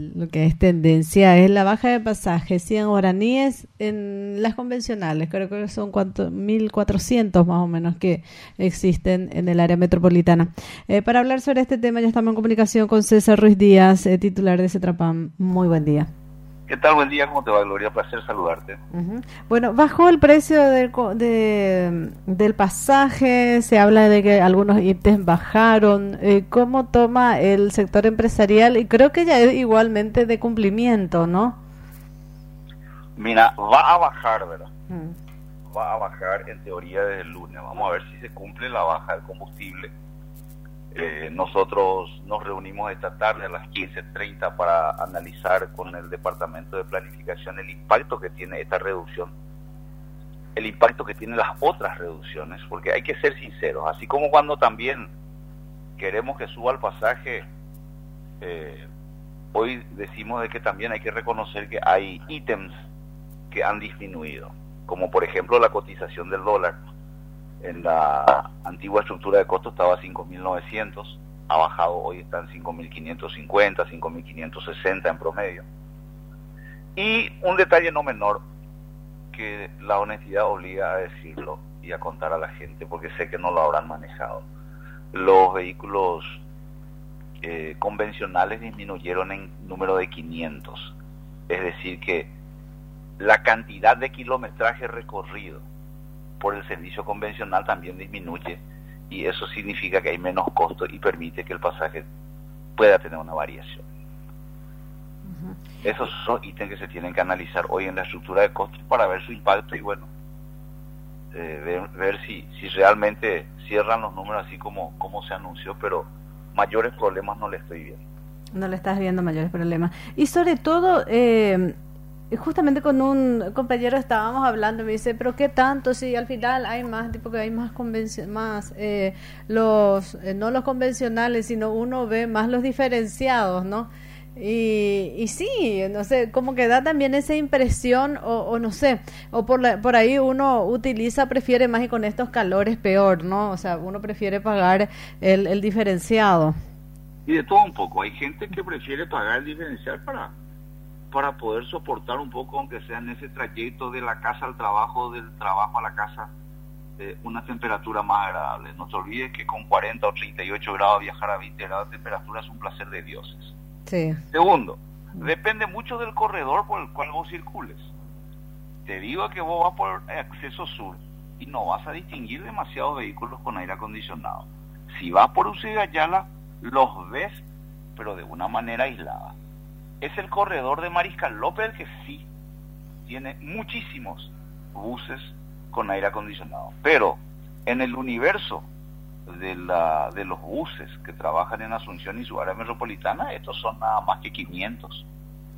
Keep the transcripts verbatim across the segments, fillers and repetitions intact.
lo que es tendencia es la baja de pasajes, cien guaraníes en las convencionales, creo que son cuánto, mil cuatrocientos más o menos que existen en el área metropolitana. Eh, para hablar sobre este tema ya estamos en comunicación con César Ruiz Díaz, eh, titular de CETRAPAM. Muy buen día. ¿Qué tal? Buen día, ¿cómo te va, Gloria? Placer saludarte. Uh-huh. Bueno, bajó el precio del, de, del pasaje, se habla de que algunos ítems bajaron. Eh, ¿Cómo toma el sector empresarial? Y creo que ya es igualmente de cumplimiento, ¿no? Mira, va a bajar, ¿verdad? Uh-huh. Va a bajar en teoría desde el lunes. Vamos a ver si se cumple la baja del combustible. Eh, nosotros nos reunimos esta tarde a las quince treinta para analizar con el Departamento de Planificación el impacto que tiene esta reducción, el impacto que tienen las otras reducciones, porque hay que ser sinceros, así como cuando también queremos que suba el pasaje, eh, hoy decimos de que también hay que reconocer que hay ítems que han disminuido, como por ejemplo la cotización del dólar. En la antigua estructura de costos estaba a cinco mil novecientos, ha bajado, hoy está en cinco mil quinientos cincuenta, cinco mil quinientos sesenta en promedio. Y un detalle no menor, que la honestidad obliga a decirlo y a contar a la gente, porque sé que no lo habrán manejado. Los vehículos eh, convencionales disminuyeron en número de quinientos, es decir que la cantidad de kilometraje recorrido por el servicio convencional también disminuye, y eso significa que hay menos costo y permite que el pasaje pueda tener una variación. Uh-huh. Esos son ítems que se tienen que analizar hoy en la estructura de costos para ver su impacto y bueno, eh, ver, ver si, si realmente cierran los números así como, como se anunció, pero mayores problemas no le estoy viendo. No le estás viendo mayores problemas. Y sobre todo, eh, justamente con un compañero estábamos hablando, me dice, pero qué tanto si al final hay más, tipo que hay más convenci- más eh, los eh, no los convencionales, sino uno ve más los diferenciados, ¿no? Y, y sí, no sé, como que da también esa impresión, o, o no sé, o por la, por ahí uno utiliza, prefiere más, y con estos calores peor, ¿no? O sea, uno prefiere pagar el, el diferenciado. Y de todo un poco, hay gente que prefiere pagar el diferencial para para poder soportar un poco, aunque sea en ese trayecto de la casa al trabajo, del trabajo a la casa, eh, una temperatura más agradable. No te olvides que con cuarenta o treinta y ocho grados viajar a veinte grados de temperatura es un placer de dioses. Sí. Segundo, depende mucho del corredor por el cual vos circules. Te digo que vos vas por acceso sur y no vas a distinguir demasiados vehículos con aire acondicionado. Si vas por Ucayala, los ves, pero de una manera aislada. Es el corredor de Mariscal López que sí tiene muchísimos buses con aire acondicionado, pero en el universo de la de los buses que trabajan en Asunción y su área metropolitana, estos son nada más que quinientos.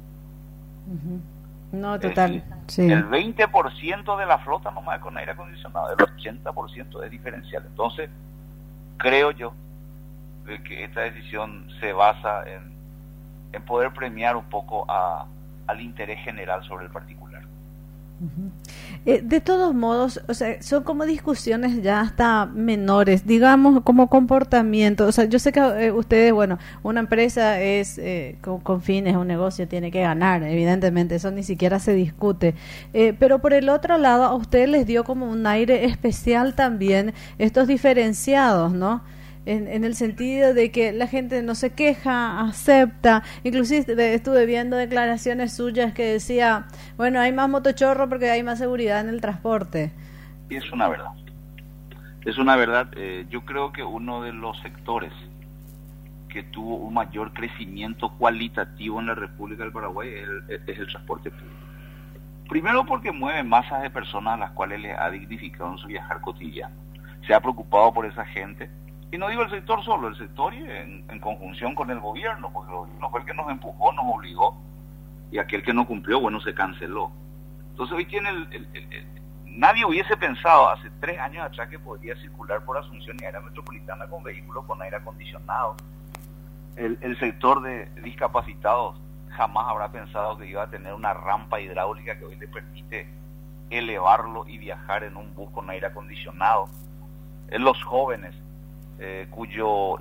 Uh-huh. No, total. Es decir, sí. El veinte por ciento de la flota nomás es con aire acondicionado, el ochenta por ciento es diferencial. Entonces, creo yo de que esta decisión se basa en en poder premiar un poco a, al interés general sobre el particular. Uh-huh. Eh, de todos modos, o sea, son como discusiones ya hasta menores, digamos, como comportamiento. O sea, yo sé que eh, ustedes, bueno, una empresa es eh, con, con fines, un negocio tiene que ganar, evidentemente, eso ni siquiera se discute. Eh, pero por el otro lado, a ustedes les dio como un aire especial también estos diferenciados, ¿no? En, en el sentido de que la gente no se queja, acepta. Inclusive estuve viendo declaraciones suyas que decía, bueno, hay más motochorro porque hay más seguridad en el transporte. Y es una verdad. Es una verdad. Eh, yo creo que uno de los sectores que tuvo un mayor crecimiento cualitativo en la República del Paraguay es el, es el transporte público. Primero porque mueve masas de personas a las cuales les ha dignificado en su viajar cotidiano. Se ha preocupado por esa gente. Y no digo el sector solo, el sector y en, en conjunción con el gobierno, porque el gobierno fue el que nos empujó, nos obligó, y aquel que no cumplió, bueno, se canceló. Entonces hoy tiene el, el, el, el nadie hubiese pensado hace tres años atrás que podría circular por Asunción y área metropolitana con vehículos con aire acondicionado. El, el sector de discapacitados jamás habrá pensado que iba a tener una rampa hidráulica que hoy le permite elevarlo y viajar en un bus con aire acondicionado. En los jóvenes, Eh, cuyo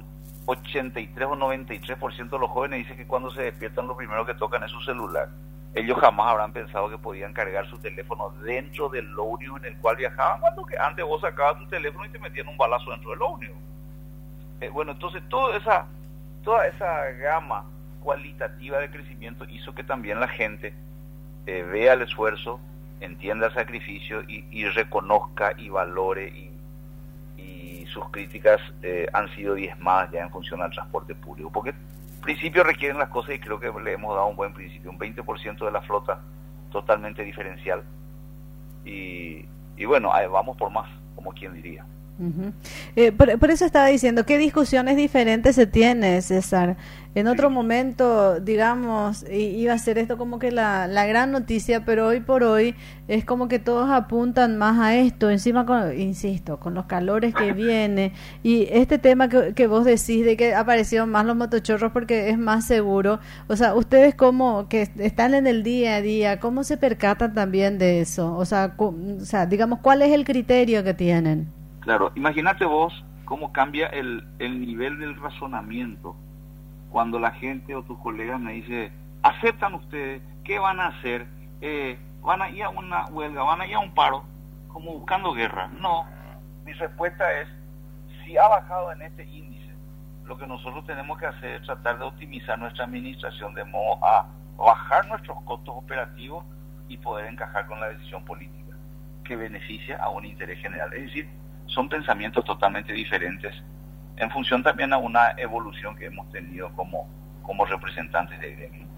ochenta y tres o noventa y tres por ciento de los jóvenes dicen que cuando se despiertan lo primero que tocan es su celular. Ellos jamás habrán pensado que podían cargar su teléfono dentro del ómnibus en el cual viajaban, cuando que antes vos sacabas tu teléfono y te metían un balazo dentro del ómnibus. Eh, bueno, entonces toda esa, toda esa gama cualitativa de crecimiento hizo que también la gente eh, vea el esfuerzo, entienda el sacrificio y, y reconozca y valore, y, y sus críticas eh, han sido diezmadas ya en función al transporte público, porque principios requieren las cosas y creo que le hemos dado un buen principio, un veinte por ciento de la flota totalmente diferencial y, y bueno, ahí vamos por más, como quien diría. Uh-huh. Eh, por, por eso estaba diciendo, ¿qué discusiones diferentes se tiene, César? En otro sí. momento, digamos, iba a ser esto como que la, la gran noticia, pero hoy por hoy es como que todos apuntan más a esto, encima, con, insisto, con los calores que viene, y este tema que, que vos decís de que aparecieron más los motochorros porque es más seguro, o sea, ustedes como que están en el día a día, ¿cómo se percatan también de eso? O sea, cu, o sea digamos, ¿cuál es el criterio que tienen? Claro, imagínate vos cómo cambia el, el nivel del razonamiento cuando la gente o tus colegas me dicen, ¿aceptan ustedes? ¿Qué van a hacer? Eh, ¿Van a ir a una huelga? ¿Van a ir a un paro? Como buscando guerra. No, mi respuesta es, si ha bajado en este índice, lo que nosotros tenemos que hacer es tratar de optimizar nuestra administración de modo a bajar nuestros costos operativos y poder encajar con la decisión política que beneficia a un interés general. Es decir, son pensamientos totalmente diferentes en función también a una evolución que hemos tenido como, como representantes de gremio.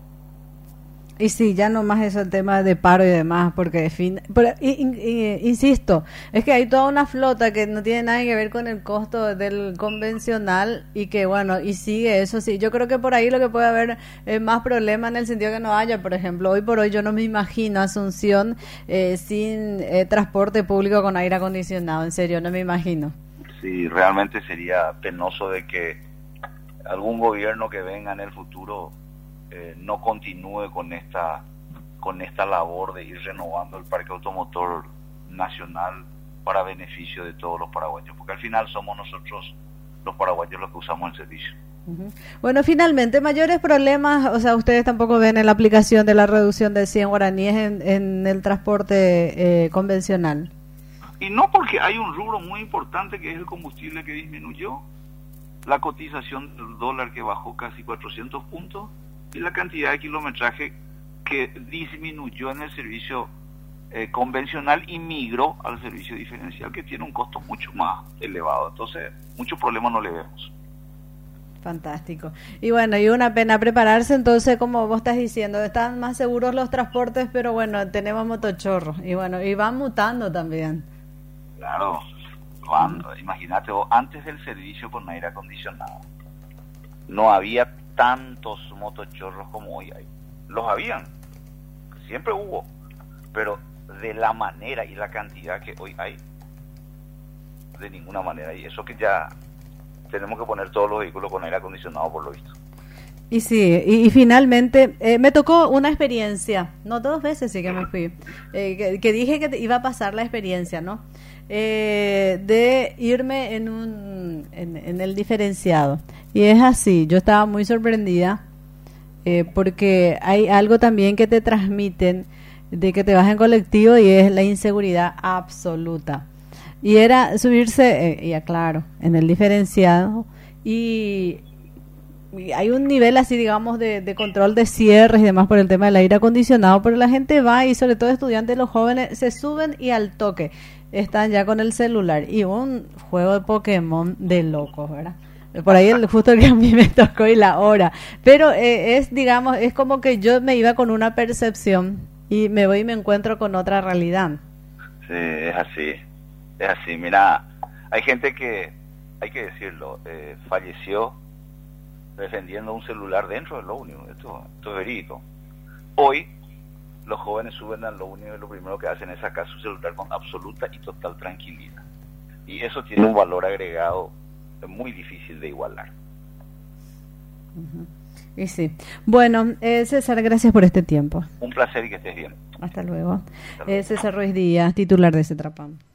Y sí, ya no más eso el tema de paro y demás, porque fin, pero, in, in, insisto, es que hay toda una flota que no tiene nada que ver con el costo del convencional y que bueno, y sigue eso sí. Yo creo que por ahí lo que puede haber eh, más problema en el sentido que no haya, por ejemplo, hoy por hoy yo no me imagino Asunción eh, sin eh, transporte público con aire acondicionado, en serio, no me imagino. Sí, realmente sería penoso de que algún gobierno que venga en el futuro Eh, no continúe con esta con esta labor de ir renovando el parque automotor nacional para beneficio de todos los paraguayos, porque al final somos nosotros los paraguayos los que usamos el servicio. Uh-huh. Bueno, finalmente, mayores problemas, o sea, ustedes tampoco ven en la aplicación de la reducción de cien guaraníes en, en el transporte eh, convencional. Y no, porque hay un rubro muy importante que es el combustible que disminuyó, la cotización del dólar que bajó casi cuatrocientos puntos, y la cantidad de kilometraje que disminuyó en el servicio eh, convencional y migró al servicio diferencial, que tiene un costo mucho más elevado. Entonces, muchos problemas no le vemos. Fantástico. Y bueno, y una pena prepararse, entonces, como vos estás diciendo, están más seguros los transportes, pero bueno, tenemos motochorros, y bueno, y van mutando también. Claro, van, imagínate, antes del servicio con aire acondicionado, no había tantos motochorros como hoy hay. Los habían, siempre hubo, pero de la manera y la cantidad que hoy hay, de ninguna manera. Y eso que ya tenemos que poner todos los vehículos con aire acondicionado, por lo visto. Y sí, y, y finalmente eh, me tocó una experiencia, no dos veces sí que me fui, eh, que, que dije que iba a pasar la experiencia, ¿no? Eh, de irme en un en, en el diferenciado, y es así, yo estaba muy sorprendida eh, porque hay algo también que te transmiten de que te vas en colectivo y es la inseguridad absoluta, y era subirse, eh, ya claro, en el diferenciado, y Y hay un nivel así, digamos, de, de control de cierres y demás por el tema del aire acondicionado, pero la gente va, y sobre todo estudiantes, los jóvenes, se suben y al toque están ya con el celular, y un juego de Pokémon de locos, ¿verdad? Por ahí el, justo el que a mí me tocó y la hora, pero eh, es, digamos, es como que yo me iba con una percepción y me voy y me encuentro con otra realidad. Sí, es así, es así. Mira, hay gente que, hay que decirlo, eh, falleció defendiendo un celular dentro del ómnibus. Esto, esto es verídico. Hoy los jóvenes suben al ómnibus y lo primero que hacen es sacar su celular con absoluta y total tranquilidad, y eso tiene un valor agregado muy difícil de igualar. Uh-huh. Y sí, bueno, eh, César, gracias por este tiempo. Un placer y que estés bien. Hasta luego. Hasta luego. Eh, César Ruiz Díaz, titular de CETRAPAM.